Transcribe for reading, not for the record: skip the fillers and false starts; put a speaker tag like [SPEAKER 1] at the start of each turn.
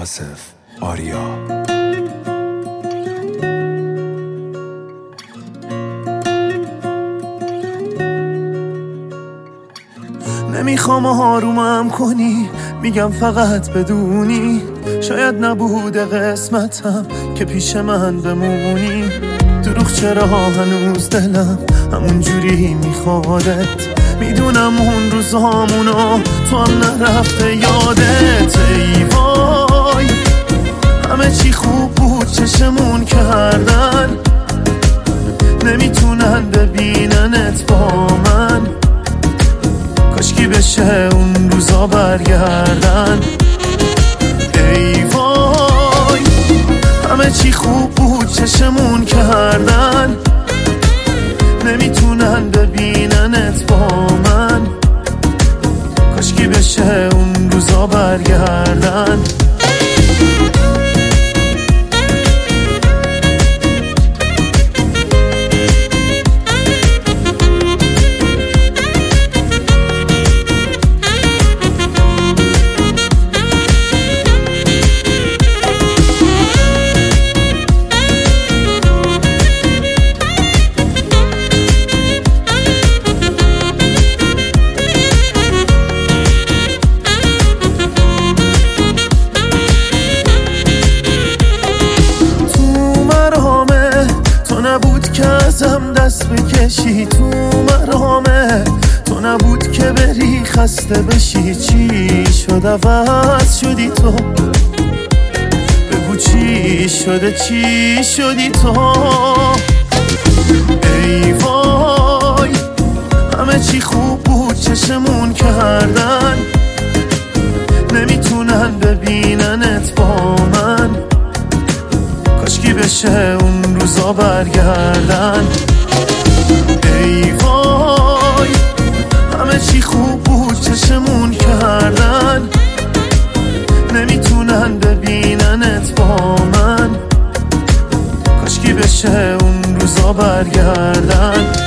[SPEAKER 1] آصف آریا.
[SPEAKER 2] نمیخوام آرومم کنی، میگم فقط بدونی شاید نبوده قسمتم که پیش من بمونی. دروغ چرا هنوز دلم همون جوری میخوادت، میدونم اون روزامونو تو هم نرفته یادت. ای وای همه چی خوب بود چشمون کردن، نمیتونن ببیننت با من. کاشکی بشه اون روزا برگردن. ای وای همه چی خوب بود چشمون کردن، نمیتونن ببیننت با من. کاشکی بشه اون روزا برگردن. که ازم دست بکشی تو مرامه، تو نبود که بری خسته بشی. چی شد عوض شدی تو؟ بگو چی شده، چی شدی تو؟ ای وای همه چی خوب بود چشمون کردن، نمیتونن ببیننت با من. کاشکی بشه اون روزا برگردن. ای وای همه چی خوب بود چشمون کردن، نمیتونن ببیننت با من. کاشکی بشه اون روزا برگردن.